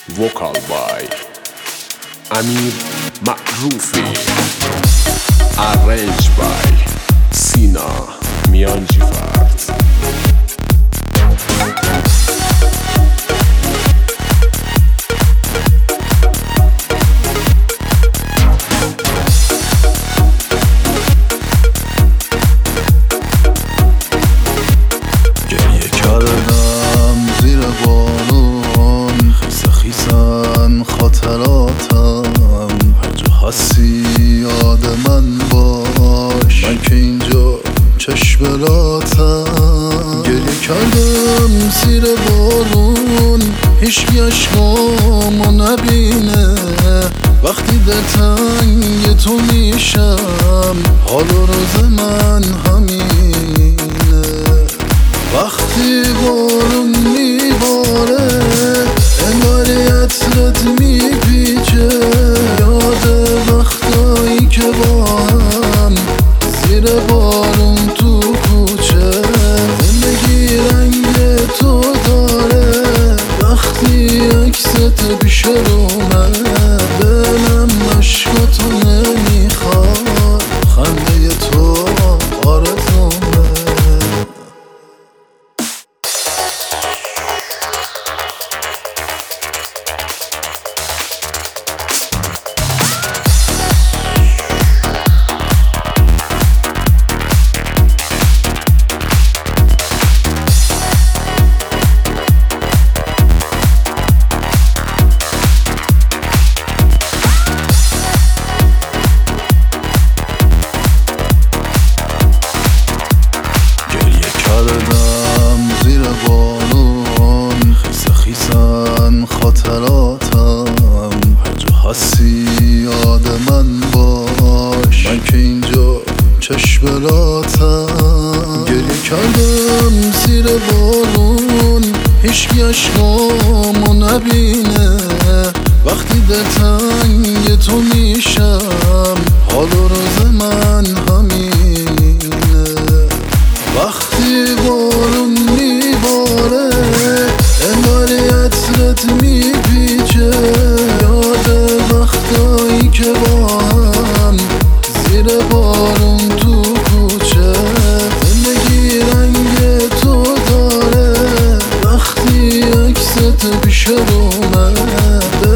vocal by Amir Ma'rufi, arranged by Sina Mianjifard. خاطراتم هر جا هستی یاد من باش، من که اینجا چشملاتم. گریه کردم زیر بارون، هیچکی عشقامو نبینه. وقتی دلتنگ تو میشم، حال و روز من همینه. وقتی بارون میباره انگاری عطرت میپیچه، یاد وقتایی که با هم زیر بارون تو کوچه. زندگی رنگ تو داره وقتی عکست پیش رومه. دلم عشقاتو نمیخواد، خنده تو آرزومه. زیر بارون خیسن خاطراتم، هر جا هستی یاد من باش، من که اینجا چشملاتم. گریه کردم زیر بارون، هیچکی عشقامو نبینه. وقتی دلتنگ تو میشم، حال و روز من همینه. وقتی بارون میباره انگاری عطرت میپیچه، یاد وقتایی که با هم زیر بارون تو کوچه. زندگی رنگ تو داره وقتی عکست پیش رومه.